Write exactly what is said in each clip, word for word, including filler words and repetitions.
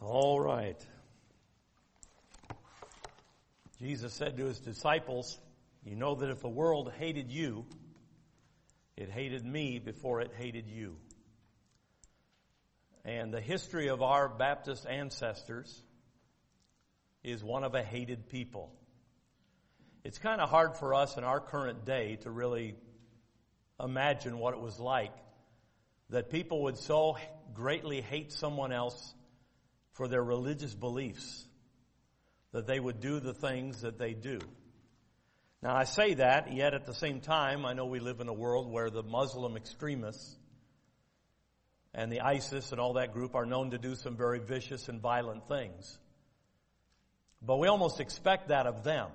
All right. Jesus said to his disciples, you know that if the world hated you, it hated me before it hated you. And the history of our Baptist ancestors is one of a hated people. It's kind of hard for us in our current day to really imagine what it was like that people would so greatly hate someone else for their religious beliefs that they would do the things that they do. Now, I say that, yet at the same time, I know we live in a world where the Muslim extremists and the ISIS and all that group are known to do some very vicious and violent things. But we almost expect that of them.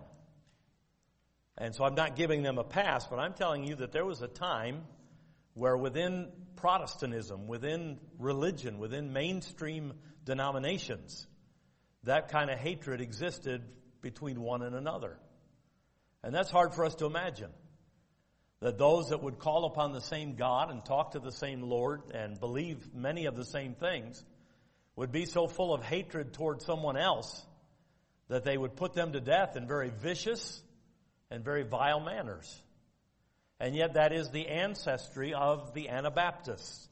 And so I'm not giving them a pass, but I'm telling you that there was a time where within Protestantism, within religion, within mainstream denominations, that kind of hatred existed between one and another. And that's hard for us to imagine. That those that would call upon the same God and talk to the same Lord and believe many of the same things would be so full of hatred toward someone else that they would put them to death in very vicious and very vile manners. And yet that is the ancestry of the Anabaptists.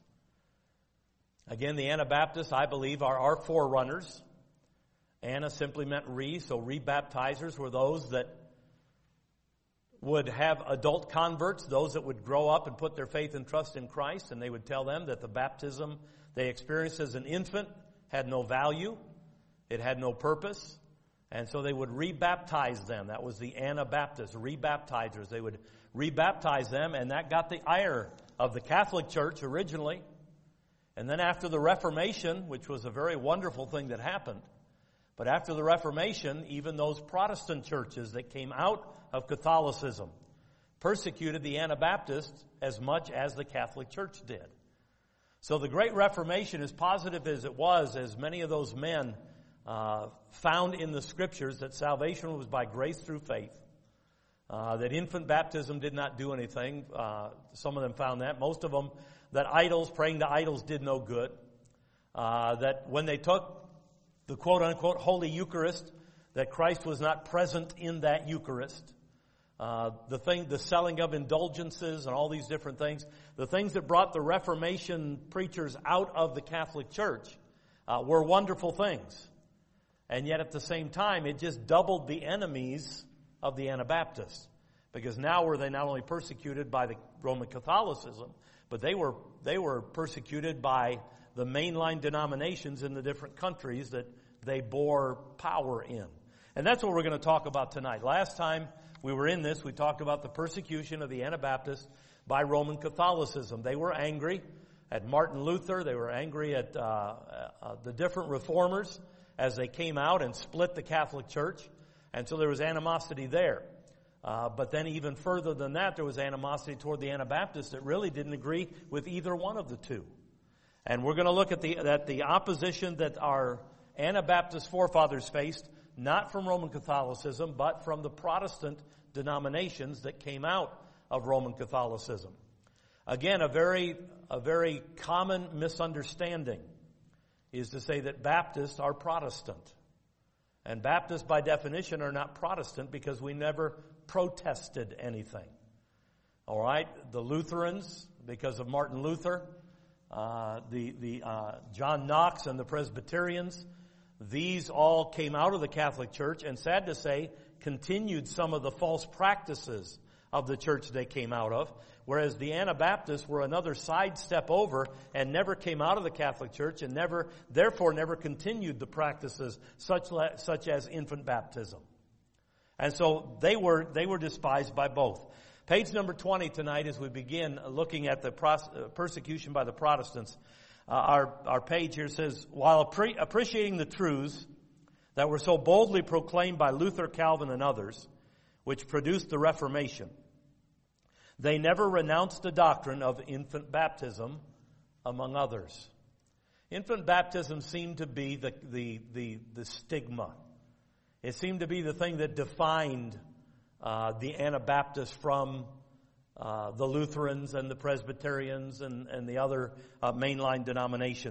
Again, the Anabaptists, I believe, are our forerunners. Anna simply meant re, so rebaptizers were those that would have adult converts, those that would grow up and put their faith and trust in Christ, and they would tell them that the baptism they experienced as an infant had no value, it had no purpose, and so they would rebaptize them. That was the Anabaptists, rebaptizers. They would rebaptize them, and that got the ire of the Catholic Church originally. And then after the Reformation, which was a very wonderful thing that happened, but after the Reformation, even those Protestant churches that came out of Catholicism persecuted the Anabaptists as much as the Catholic Church did. So the Great Reformation, as positive as it was, as many of those men uh, found in the Scriptures that salvation was by grace through faith, uh, that infant baptism did not do anything. Uh, some of them found that. Most of them, that idols, praying to idols did no good. Uh, that when they took the quote-unquote Holy Eucharist, that Christ was not present in that Eucharist. Uh, the thing, the selling of indulgences and all these different things, the things that brought the Reformation preachers out of the Catholic Church uh, were wonderful things. And yet at the same time, it just doubled the enemies of the Anabaptists. Because now were they not only persecuted by the Roman Catholicism, but they were they were persecuted by the mainline denominations in the different countries that they bore power in. And that's what we're going to talk about tonight. Last time we were in this, we talked about the persecution of the Anabaptists by Roman Catholicism. They were angry at Martin Luther. They were angry at uh, uh, the different reformers as they came out and split the Catholic Church. And so there was animosity there. Uh, but then even further than that, there was animosity toward the Anabaptists that really didn't agree with either one of the two. And we're going to look at the at the opposition that our Anabaptist forefathers faced, not from Roman Catholicism, but from the Protestant denominations that came out of Roman Catholicism. Again, a very a very common misunderstanding is to say that Baptists are Protestant. And Baptists, by definition, are not Protestant because we never protested anything. All right? The Lutherans, because of Martin Luther, uh, the, the uh, John Knox and the Presbyterians, these all came out of the Catholic Church and, sad to say, continued some of the false practices of the church they came out of, whereas the Anabaptists were another sidestep over and never came out of the Catholic Church and never, therefore never continued the practices such, such as infant baptism. And so they were, they were despised by both. Page number twenty tonight as we begin looking at the pros- uh, persecution by the Protestants. Uh, our, our page here says, while appre- appreciating the truths that were so boldly proclaimed by Luther, Calvin, and others, which produced the Reformation, they never renounced the doctrine of infant baptism, among others. Infant baptism seemed to be the, the, the, the stigma. It seemed to be the thing that defined uh, the Anabaptists from uh, the Lutherans and the Presbyterians and, and the other uh, mainline denominations.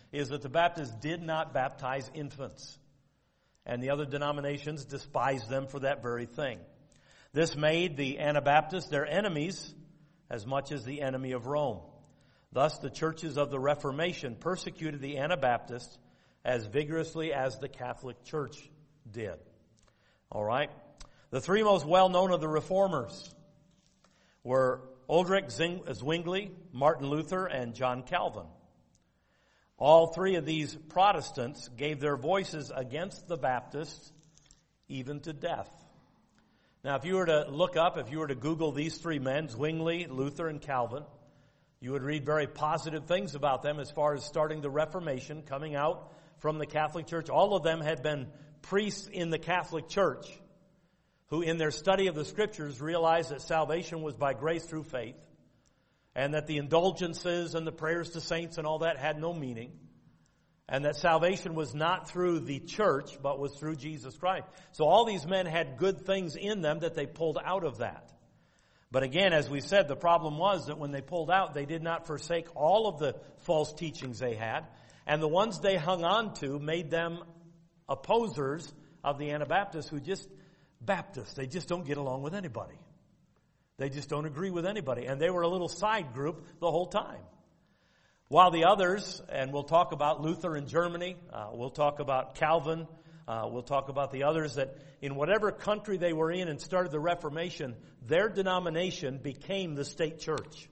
is that the Baptists did not baptize infants. And the other denominations despised them for that very thing. This made the Anabaptists their enemies as much as the enemy of Rome. Thus, the churches of the Reformation persecuted the Anabaptists as vigorously as the Catholic Church did. All right? The three most well-known of the Reformers were Ulrich Zwingli, Martin Luther, and John Calvin. All three of these Protestants gave their voices against the Baptists, even to death. Now, if you were to look up, if you were to Google these three men, Zwingli, Luther, and Calvin, you would read very positive things about them as far as starting the Reformation, coming out from the Catholic Church. All of them had been priests in the Catholic Church who, in their study of the Scriptures, realized that salvation was by grace through faith, and that the indulgences and the prayers to saints and all that had no meaning, and that salvation was not through the church, but was through Jesus Christ. So all these men had good things in them that they pulled out of that. But again, as we said, the problem was that when they pulled out, they did not forsake all of the false teachings they had, and the ones they hung on to made them opposers of the Anabaptists, who just, Baptists, they just don't get along with anybody. They just don't agree with anybody. And they were a little side group the whole time. While the others, and we'll talk about Luther in Germany, uh, we'll talk about Calvin, uh, we'll talk about the others, that in whatever country they were in and started the Reformation, their denomination became the state church.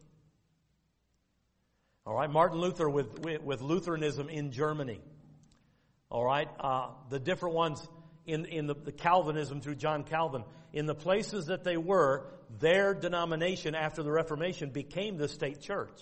All right, Martin Luther with, with, with Lutheranism in Germany. All right, uh, the different ones in, in the, the Calvinism through John Calvin. In the places that they were, their denomination after the Reformation became the state church.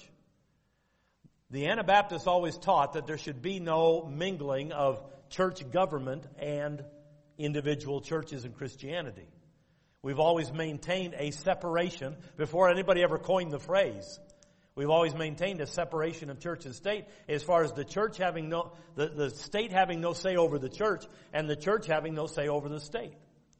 The Anabaptists always taught that there should be no mingling of church government and individual churches in Christianity. We've always maintained a separation before anybody ever coined the phrase. We've always maintained a separation of church and state as far as the church having no, the, the state having no say over the church and the church having no say over the state.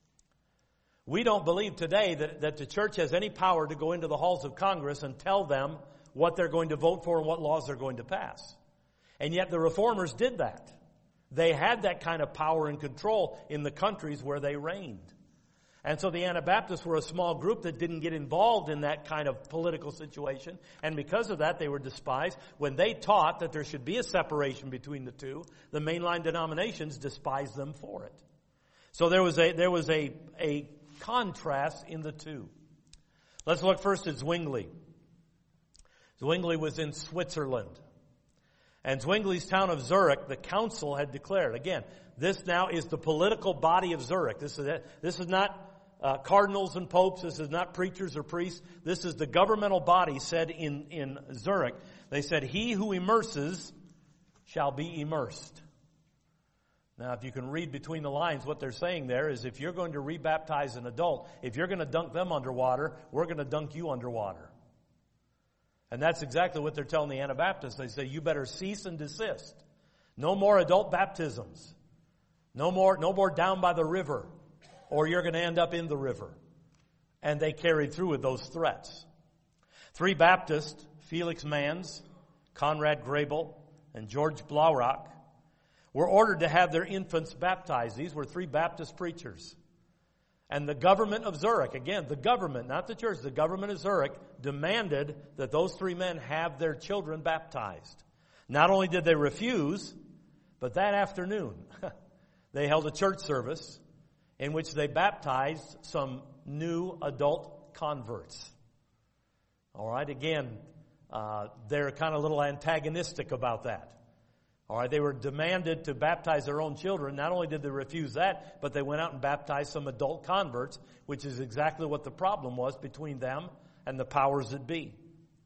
We don't believe today that, that the church has any power to go into the halls of Congress and tell them what they're going to vote for and what laws they're going to pass. And yet the Reformers did that. They had that kind of power and control in the countries where they reigned. And so the Anabaptists were a small group that didn't get involved in that kind of political situation. And because of that, they were despised. When they taught that there should be a separation between the two, the mainline denominations despised them for it. So there was a, there was a, a contrast in the two. Let's look first at Zwingli. Zwingli was in Switzerland. And Zwingli's town of Zurich, the council had declared, again, this now is the political body of Zurich. This is, this is not uh, cardinals and popes. This is not preachers or priests. This is the governmental body said in, in Zurich. They said, he who immerses shall be immersed. Now, if you can read between the lines, what they're saying there is if you're going to rebaptize an adult, if you're going to dunk them underwater, we're going to dunk you underwater. And that's exactly what they're telling the Anabaptists. They say, you better cease and desist. No more adult baptisms. No more, no more down by the river, or you're going to end up in the river. And they carried through with those threats. Three Baptists, Felix Manz, Conrad Grebel, and George Blaurock, were ordered to have their infants baptized. These were three Baptist preachers. And the government of Zurich, again, the government, not the church, the government of Zurich demanded that those three men have their children baptized. Not only did they refuse, but that afternoon they held a church service in which they baptized some new adult converts. All right, again, uh, they're kind of a little antagonistic about that. All right, they were demanded to baptize their own children. Not only did they refuse that, but they went out and baptized some adult converts, which is exactly what the problem was between them and the powers that be.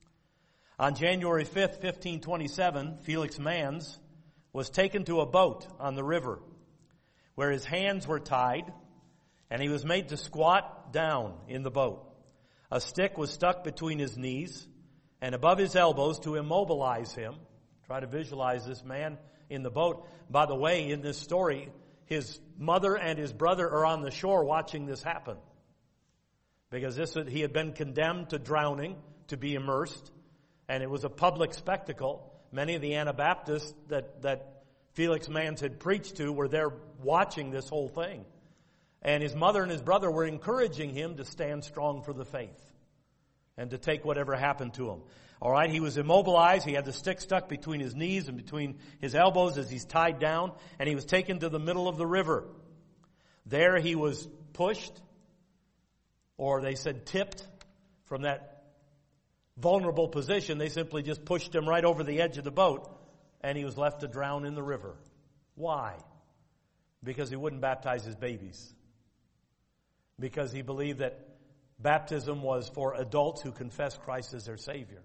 On January fifth, fifteen twenty-seven, Felix Manz was taken to a boat on the river where his hands were tied, and he was made to squat down in the boat. A stick was stuck between his knees and above his elbows to immobilize him. Try to visualize this man in the boat. By the way, in this story, his mother and his brother are on the shore watching this happen. Because this he had been condemned to drowning, to be immersed, and it was a public spectacle. Many of the Anabaptists that, that Felix Manz had preached to were there watching this whole thing. And his mother and his brother were encouraging him to stand strong for the faith and to take whatever happened to him. All right, he was immobilized. He had the stick stuck between his knees and between his elbows as he's tied down, and he was taken to the middle of the river. There he was pushed, or they said tipped, from that vulnerable position. They simply just pushed him right over the edge of the boat, and he was left to drown in the river. Why? Because he wouldn't baptize his babies. Because he believed that baptism was for adults who confess Christ as their Savior.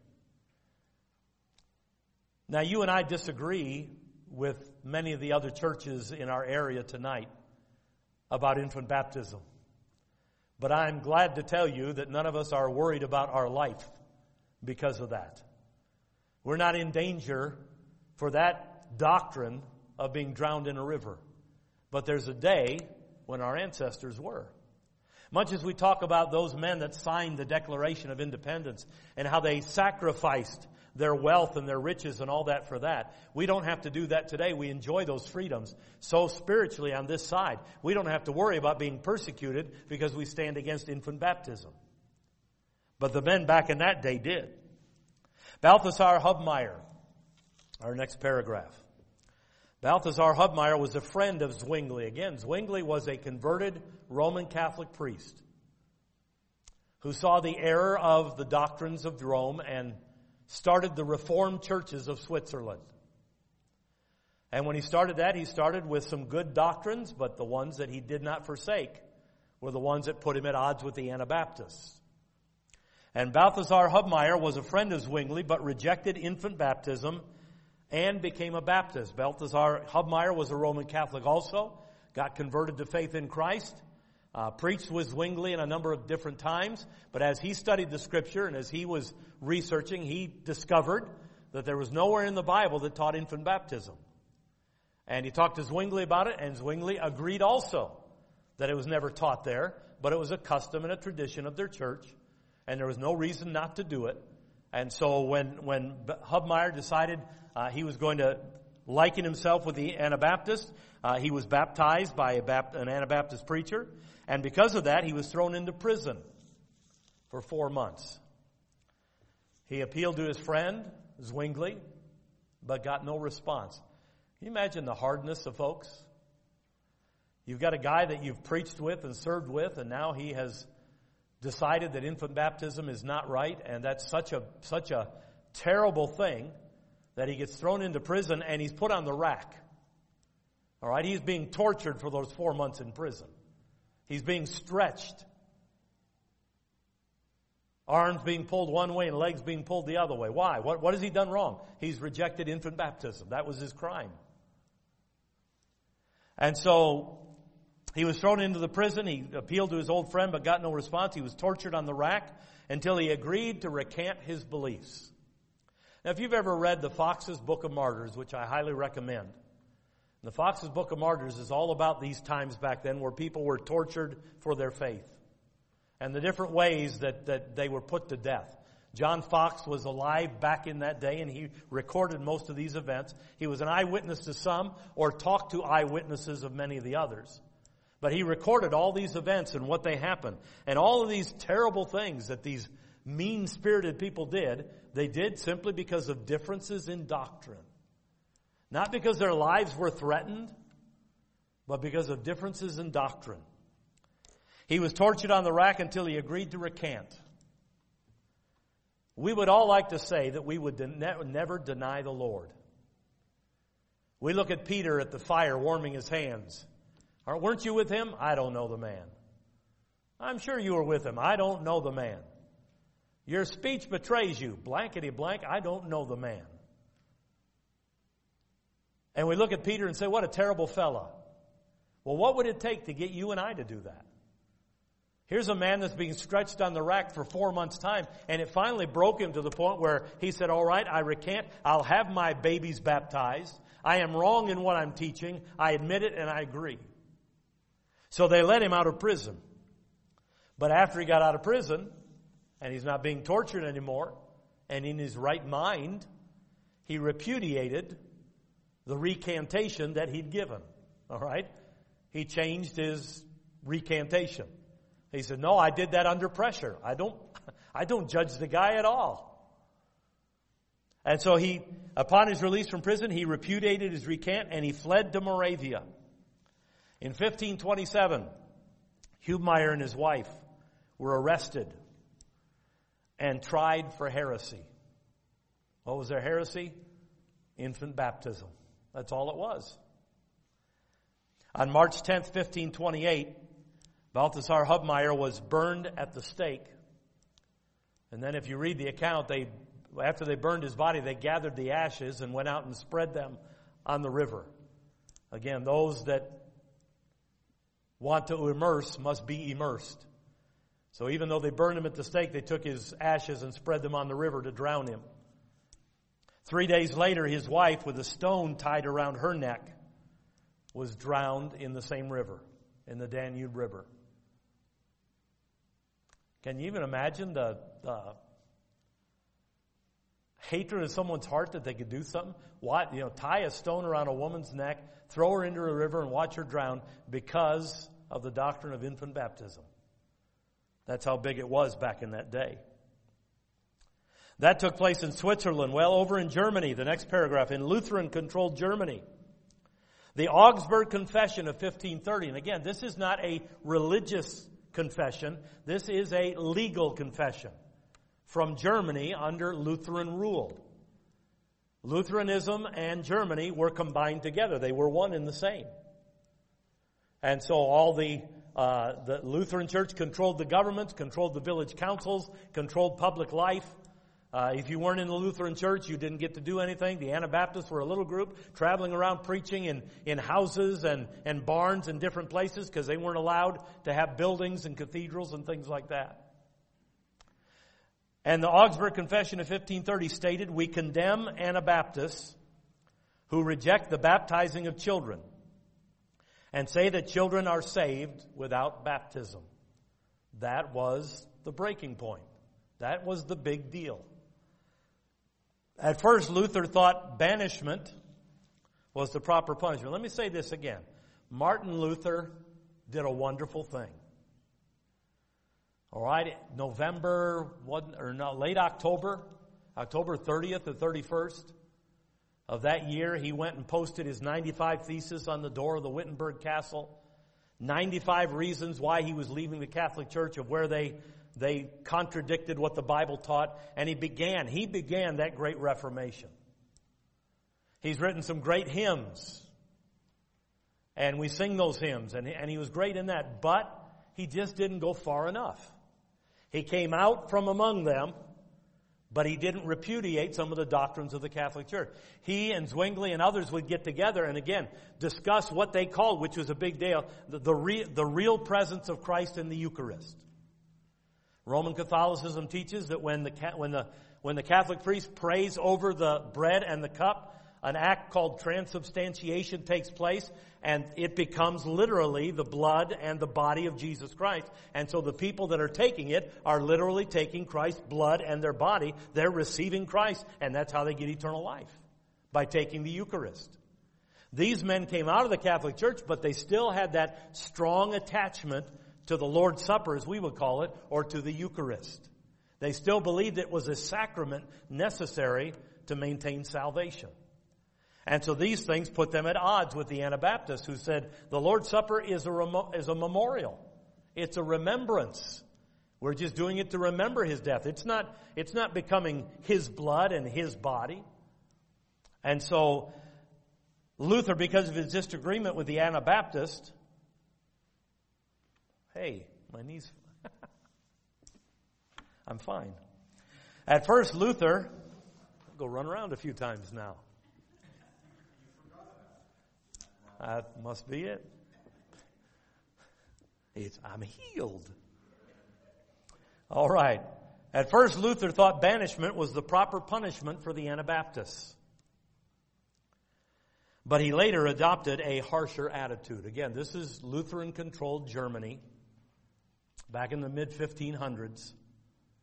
Now, you and I disagree with many of the other churches in our area tonight about infant baptism. But I'm glad to tell you that none of us are worried about our life because of that. We're not in danger for that doctrine of being drowned in a river. But there's a day when our ancestors were. Much as we talk about those men that signed the Declaration of Independence and how they sacrificed their wealth and their riches and all that for that, we don't have to do that today. We enjoy those freedoms so spiritually on this side. We don't have to worry about being persecuted because we stand against infant baptism. But the men back in that day did. Balthasar Hubmaier, our next paragraph. Balthasar Hubmaier was a friend of Zwingli. Again, Zwingli was a converted Roman Catholic priest who saw the error of the doctrines of Rome and started the Reformed churches of Switzerland. And when he started that, he started with some good doctrines, but the ones that he did not forsake were the ones that put him at odds with the Anabaptists. And Balthasar Hubmaier was a friend of Zwingli, but rejected infant baptism and became a Baptist. Balthasar Hubmaier was a Roman Catholic also, got converted to faith in Christ, uh, preached with Zwingli in a number of different times. But as he studied the Scripture and as he was researching, he discovered that there was nowhere in the Bible that taught infant baptism. And he talked to Zwingli about it, and Zwingli agreed also that it was never taught there, but it was a custom and a tradition of their church, and there was no reason not to do it. And so when, when Hubmaier decided uh, he was going to liken himself with the Anabaptists, uh, he was baptized by a Bapt- an Anabaptist preacher, and because of that, he was thrown into prison for four months. He appealed to his friend, Zwingli, but got no response. Can you imagine the hardness of folks? You've got a guy that you've preached with and served with, and now he has decided that infant baptism is not right, and that's such a such a terrible thing that he gets thrown into prison and he's put on the rack. All right, he's being tortured for those four months in prison. He's being stretched. Arms being pulled one way and legs being pulled the other way. Why? What, what has he done wrong? He's rejected infant baptism. That was his crime. And so he was thrown into the prison. He appealed to his old friend but got no response. He was tortured on the rack until he agreed to recant his beliefs. Now, if you've ever read the Fox's Book of Martyrs, which I highly recommend, the Fox's Book of Martyrs is all about these times back then where people were tortured for their faith and the different ways that, that they were put to death. John Fox was alive back in that day, and he recorded most of these events. He was an eyewitness to some or talked to eyewitnesses of many of the others. But he recorded all these events and what they happened. And all of these terrible things that these mean-spirited people did, they did simply because of differences in doctrine. Not because their lives were threatened, but because of differences in doctrine. He was tortured on the rack until he agreed to recant. We would all like to say that we would ne- never deny the Lord. We look at Peter at the fire warming his hands. Weren't you with him? I don't know the man. I'm sure you were with him. I don't know the man. Your speech betrays you. Blankety blank, I don't know the man. And we look at Peter and say, what a terrible fella. Well, what would it take to get you and I to do that? Here's a man that's being stretched on the rack for four months' time, and it finally broke him to the point where he said, all right, I recant. I'll have my babies baptized. I am wrong in what I'm teaching. I admit it and I agree. So they let him out of prison. But after he got out of prison, and he's not being tortured anymore, and in his right mind, he repudiated the recantation that he'd given. All right? He changed his recantation. He said, no, I did that under pressure. I don't, I don't judge the guy at all. And so he, upon his release from prison, he repudiated his recant and he fled to Moravia. In fifteen twenty-seven, Hubmaier and his wife were arrested and tried for heresy. What was their heresy? Infant baptism. That's all it was. On March tenth, fifteen twenty-eight, Balthasar Hubmaier was burned at the stake. And then if you read the account, they after they burned his body, they gathered the ashes and went out and spread them on the river. Again, those that want to immerse must be immersed. So even though they burned him at the stake, they took his ashes and spread them on the river to drown him. Three days later, his wife, with a stone tied around her neck, was drowned in the same river, in the Danube River. Can you even imagine the, the hatred in someone's heart that they could do something? What, you know, tie a stone around a woman's neck, throw her into a river and watch her drown because of the doctrine of infant baptism. That's how big it was back in that day. That took place in Switzerland. Well, over in Germany, the next paragraph, in Lutheran-controlled Germany. The Augsburg Confession of fifteen thirty. And again, this is not a religious confession. This is a legal confession from Germany under Lutheran rule. Lutheranism and Germany were combined together. They were one and the same. And so all the uh, the Lutheran Church controlled the governments, controlled the village councils, controlled public life. Uh, if you weren't in the Lutheran Church, you didn't get to do anything. The Anabaptists were a little group traveling around preaching in, in houses and, and barns and different places because they weren't allowed to have buildings and cathedrals and things like that. And the Augsburg Confession of fifteen thirty stated, we condemn Anabaptists who reject the baptizing of children and say that children are saved without baptism. That was the breaking point. That was the big deal. At first, Luther thought banishment was the proper punishment. Let me say this again. Martin Luther did a wonderful thing. All right, November, or no, late October, October thirtieth or thirty-first of that year, he went and posted his ninety-five theses on the door of the Wittenberg Castle. ninety-five reasons why he was leaving the Catholic Church, of where they They contradicted what the Bible taught, and he began, he began that great Reformation. He's written some great hymns, and we sing those hymns, and, and he was great in that, but he just didn't go far enough. He came out from among them, but he didn't repudiate some of the doctrines of the Catholic Church. He and Zwingli and others would get together and again discuss what they called, which was a big deal, the, the, re, the real presence of Christ in the Eucharist. Roman Catholicism teaches that when the when the when the Catholic priest prays over the bread and the cup, an act called transubstantiation takes place, and it becomes literally the blood and the body of Jesus Christ. And so the people that are taking it are literally taking Christ's blood and their body. They're receiving Christ, and that's how they get eternal life, by taking the Eucharist. These men came out of the Catholic Church, but they still had that strong attachment to the Lord's Supper, as we would call it, or to the Eucharist. They still believed it was a sacrament necessary to maintain salvation. And so these things put them at odds with the Anabaptists, who said the Lord's Supper is a, remo- is a memorial. It's a remembrance. We're just doing it to remember his death. It's not, it's not becoming his blood and his body. And so Luther, because of his disagreement with the Anabaptist, hey, my knees, I'm fine. At first, Luther, I'll go run around a few times now. That must be it. It's, I'm healed. All right. At first, Luther thought banishment was the proper punishment for the Anabaptists. But he later adopted a harsher attitude. Again, this is Lutheran-controlled Germany back in the mid fifteen hundreds.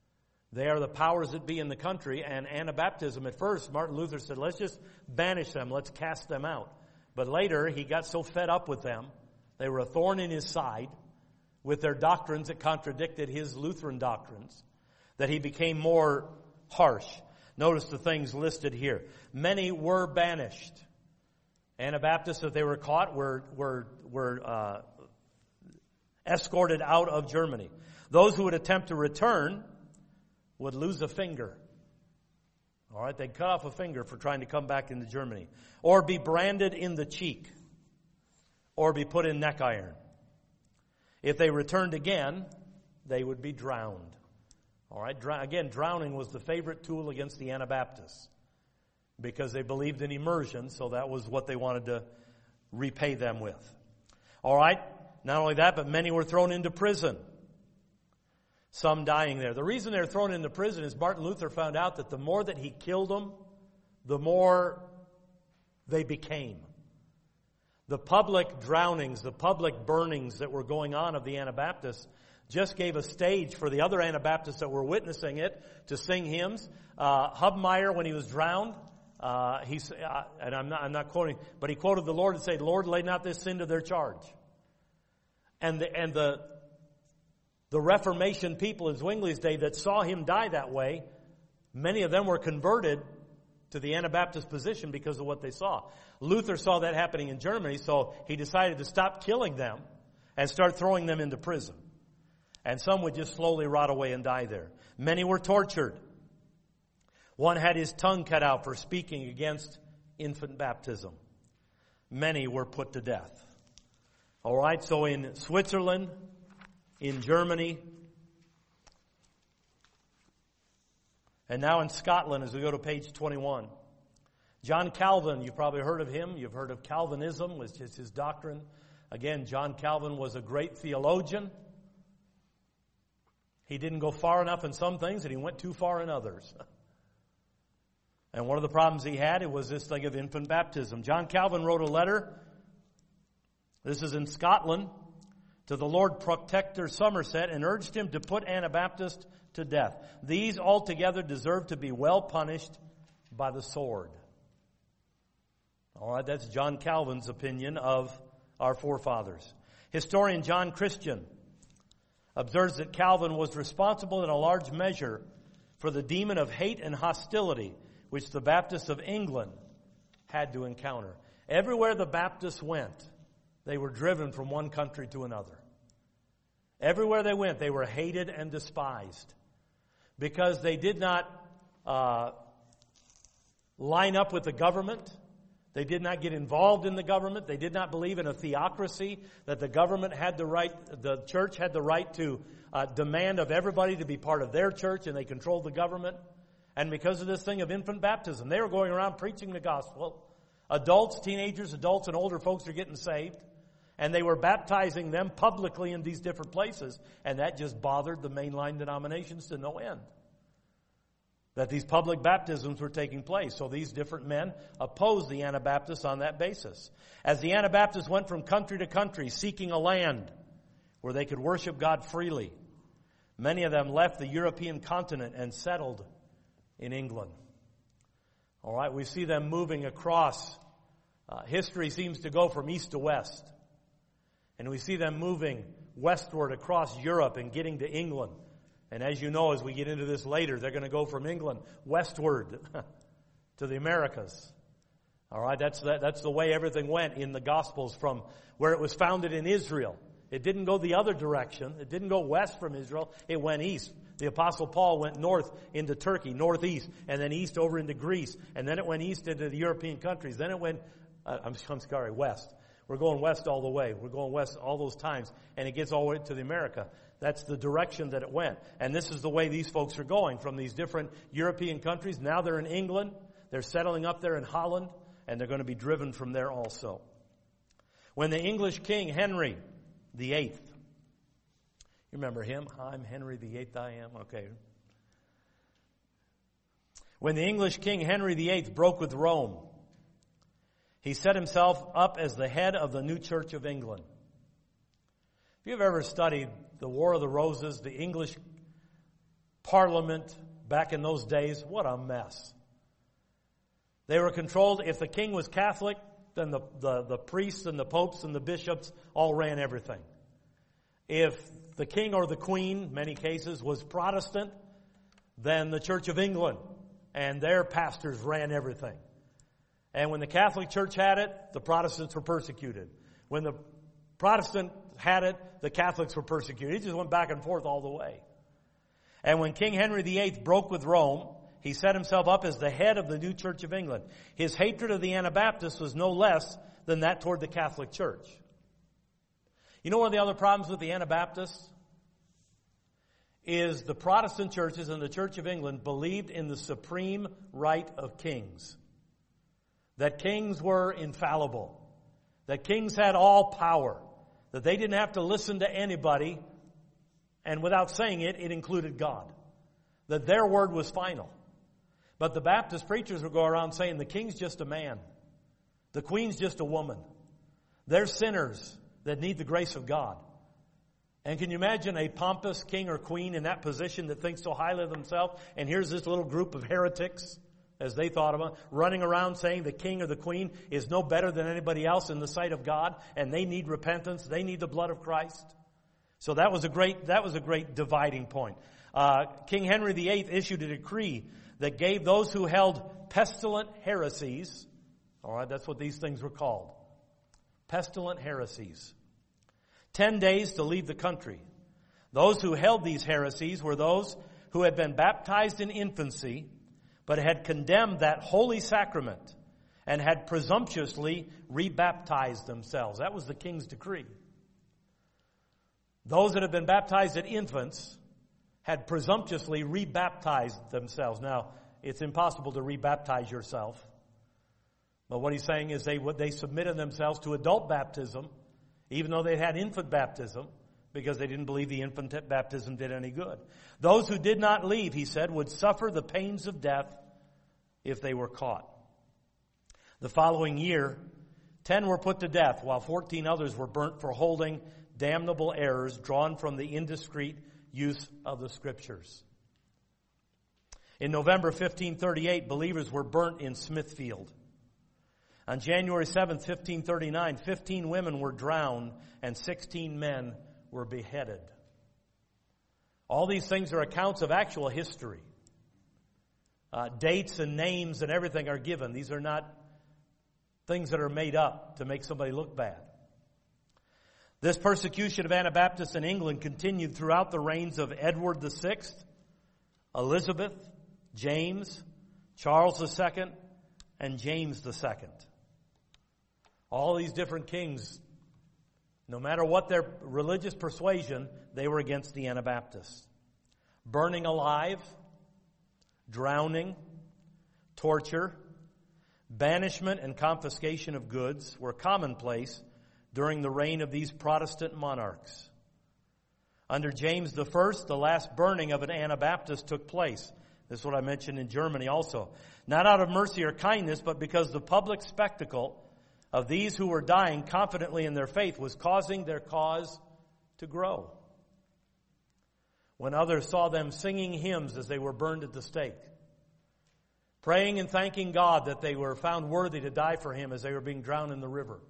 They are the powers that be in the country, and Anabaptism at first, Martin Luther said, let's just banish them, let's cast them out. But later, he got so fed up with them, they were a thorn in his side with their doctrines that contradicted his Lutheran doctrines, that he became more harsh. Notice the things listed here. Many were banished. Anabaptists, if they were caught, were, were, were uh, escorted out of Germany. Those who would attempt to return would lose a finger. All right, they'd cut off a finger for trying to come back into Germany. Or be branded in the cheek. Or be put in neck iron. If they returned again, they would be drowned. All right, Dr- again, drowning was the favorite tool against the Anabaptists. Because they believed in immersion, so that was what they wanted to repay them with. All right, not only that, but many were thrown into prison. Some dying there. The reason they're thrown into prison is Martin Luther found out that the more that he killed them, the more they became. The public drownings, the public burnings that were going on of the Anabaptists just gave a stage for the other Anabaptists that were witnessing it to sing hymns. Uh, Hubmaier, when he was drowned, uh, he's, uh, and I'm not, I'm not quoting, but he quoted the Lord and said, Lord, lay not this sin to their charge. And the, and the, The Reformation people in Zwingli's day that saw him die that way, many of them were converted to the Anabaptist position because of what they saw. Luther saw that happening in Germany, so he decided to stop killing them and start throwing them into prison. And some would just slowly rot away and die there. Many were tortured. One had his tongue cut out for speaking against infant baptism. Many were put to death. All right, so in Switzerland, in Germany, and now in Scotland as we go to page twenty-one. John Calvin, you've probably heard of him. You've heard of Calvinism, which is his doctrine. Again, John Calvin was a great theologian. He didn't go far enough in some things, and he went too far in others. And one of the problems he had, it was this thing of infant baptism. John Calvin wrote a letter. This is in Scotland. To the Lord Protector Somerset, and urged him to put Anabaptists to death. These altogether deserve to be well punished by the sword. All right, that's John Calvin's opinion of our forefathers. Historian John Christian observes that Calvin was responsible in a large measure for the demon of hate and hostility which the Baptists of England had to encounter. Everywhere the Baptists went, they were driven from one country to another. Everywhere they went, they were hated and despised because they did not uh, line up with the government. They did not get involved in the government. They did not believe in a theocracy, that the government had the right, the church had the right to uh, demand of everybody to be part of their church, and they controlled the government. And because of this thing of infant baptism, they were going around preaching the gospel. Adults, teenagers, adults, and older folks are getting saved. And they were baptizing them publicly in these different places. And that just bothered the mainline denominations to no end. That these public baptisms were taking place. So these different men opposed the Anabaptists on that basis. As the Anabaptists went from country to country seeking a land where they could worship God freely, many of them left the European continent and settled in England. All right, we see them moving across. Uh, history seems to go from east to west. And we see them moving westward across Europe and getting to England. And as you know, as we get into this later, they're going to go from England westward to the Americas. All right, that's that, that's the way everything went in the Gospels from where it was founded in Israel. It didn't go the other direction. It didn't go west from Israel. It went east. The Apostle Paul went north into Turkey, northeast, and then east over into Greece. And then it went east into the European countries. Then it went, uh, I'm, I'm sorry, west. We're going west all the way. We're going west all those times. And it gets all the way to the America. That's the direction that it went. And this is the way these folks are going from these different European countries. Now they're in England. They're settling up there in Holland. And they're going to be driven from there also. When the English king, Henry the Eighth. You remember him? I'm Henry the Eighth, I am. Okay. When the English king, Henry the Eighth, broke with Rome, he set himself up as the head of the new Church of England. If you've ever studied the War of the Roses, the English parliament back in those days. What a mess. They were controlled. If the king was Catholic, then the, the, the priests and the popes and the bishops all ran everything. If the king or the queen, many cases, was Protestant, then the Church of England and their pastors ran everything. And when the Catholic Church had it, the Protestants were persecuted. When the Protestant had it, the Catholics were persecuted. It just went back and forth all the way. And when King Henry the Eighth broke with Rome, he set himself up as the head of the new Church of England. His hatred of the Anabaptists was no less than that toward the Catholic Church. You know one of the other problems with the Anabaptists? Is the Protestant churches and the Church of England believed in the supreme right of kings. That kings were infallible. That kings had all power. That they didn't have to listen to anybody. And without saying it, it included God. That their word was final. But the Baptist preachers would go around saying the king's just a man. The queen's just a woman. They're sinners that need the grace of God. And can you imagine a pompous king or queen in that position that thinks so highly of themselves? And here's this little group of heretics, as they thought of them, running around saying the king or the queen is no better than anybody else in the sight of God, and they need repentance. They need the blood of Christ. So that was a great, that was a great dividing point. Uh, King Henry the Eighth issued a decree that gave those who held pestilent heresies, all right, that's what these things were called, pestilent heresies, ten days to leave the country. Those who held these heresies were those who had been baptized in infancy, but had condemned that holy sacrament and had presumptuously rebaptized themselves. That was the king's decree. Those that had been baptized as infants had presumptuously rebaptized themselves. Now, it's impossible to rebaptize yourself. But what he's saying is they they submitted themselves to adult baptism, even though they had infant baptism, because they didn't believe the infant baptism did any good. Those who did not leave, he said, would suffer the pains of death if they were caught. The following year, ten were put to death, while fourteen others were burnt for holding damnable errors drawn from the indiscreet use of the Scriptures. In November fifteen thirty-eight, believers were burnt in Smithfield. On January seventh, fifteen thirty-nine, fifteen women were drowned and sixteen men were beheaded. All these things are accounts of actual history. Uh, dates and names and everything are given. These are not things that are made up to make somebody look bad. This persecution of Anabaptists in England continued throughout the reigns of Edward the Sixth, Elizabeth, James, Charles the Second, and James the Second. All these different kings, no matter what their religious persuasion, they were against the Anabaptists. Burning alive, drowning, torture, banishment, and confiscation of goods were commonplace during the reign of these Protestant monarchs. Under James the First, the last burning of an Anabaptist took place. This is what I mentioned in Germany also. Not out of mercy or kindness, but because the public spectacle of these who were dying confidently in their faith was causing their cause to grow. When others saw them singing hymns as they were burned at the stake, praying and thanking God that they were found worthy to die for Him as they were being drowned in the river,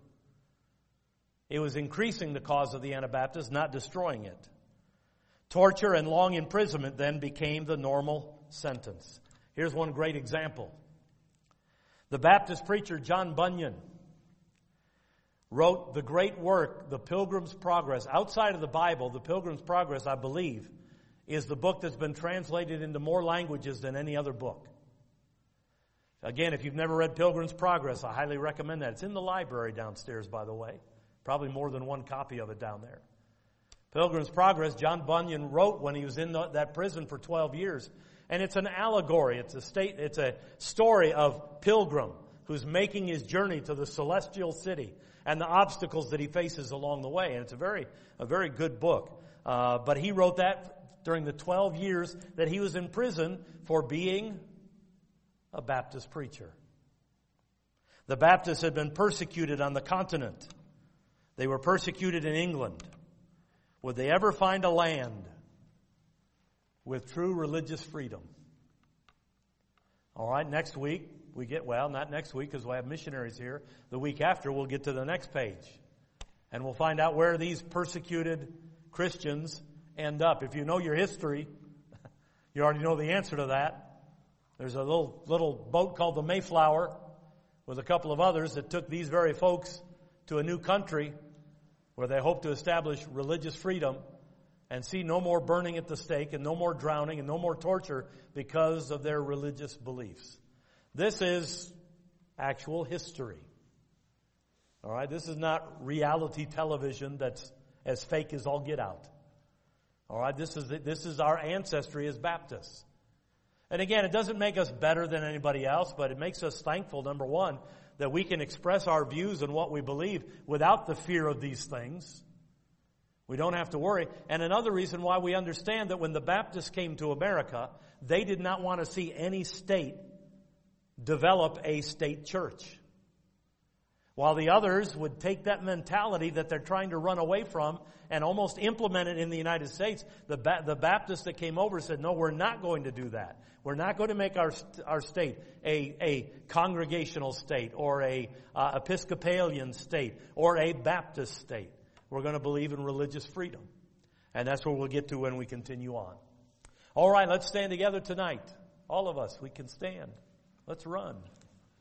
it was increasing the cause of the Anabaptists, not destroying it. Torture and long imprisonment then became the normal sentence. Here's one great example. The Baptist preacher John Bunyan wrote the great work, The Pilgrim's Progress. Outside of the Bible, The Pilgrim's Progress, I believe, is the book that's been translated into more languages than any other book. Again, if you've never read Pilgrim's Progress, I highly recommend that. It's in the library downstairs, by the way. Probably more than one copy of it down there. Pilgrim's Progress, John Bunyan wrote when he was in the, that prison for twelve years. And it's an allegory. It's a state, it's a story of Pilgrim who's making his journey to the celestial city and the obstacles that he faces along the way. And it's a very, a very good book. Uh, but he wrote that during the twelve years that he was in prison for being a Baptist preacher. The Baptists had been persecuted on the continent. They were persecuted in England. Would they ever find a land with true religious freedom. All right, next week we get, well, not next week because we'll have missionaries here. The week after we'll get to the next page. And we'll find out where these persecuted Christians end up. If you know your history, you already know the answer to that. There's a little little boat called the Mayflower with a couple of others that took these very folks to a new country where they hope to establish religious freedom and see no more burning at the stake and no more drowning and no more torture because of their religious beliefs. This is actual history. All right, this is not reality television that's as fake as all get out. All right, this is this is our ancestry as Baptists. And again, it doesn't make us better than anybody else, but it makes us thankful, number one, that we can express our views and what we believe without the fear of these things. We don't have to worry. And another reason why we understand that when the Baptists came to America, they did not want to see any state develop a state church. While the others would take that mentality that they're trying to run away from and almost implement it in the United States, the ba- the Baptists that came over said, no, we're not going to do that. We're not going to make our our state a, a congregational state or a uh, Episcopalian state or a Baptist state. We're going to believe in religious freedom. And that's where we'll get to when we continue on. All right, let's stand together tonight. All of us, we can stand. Let's run.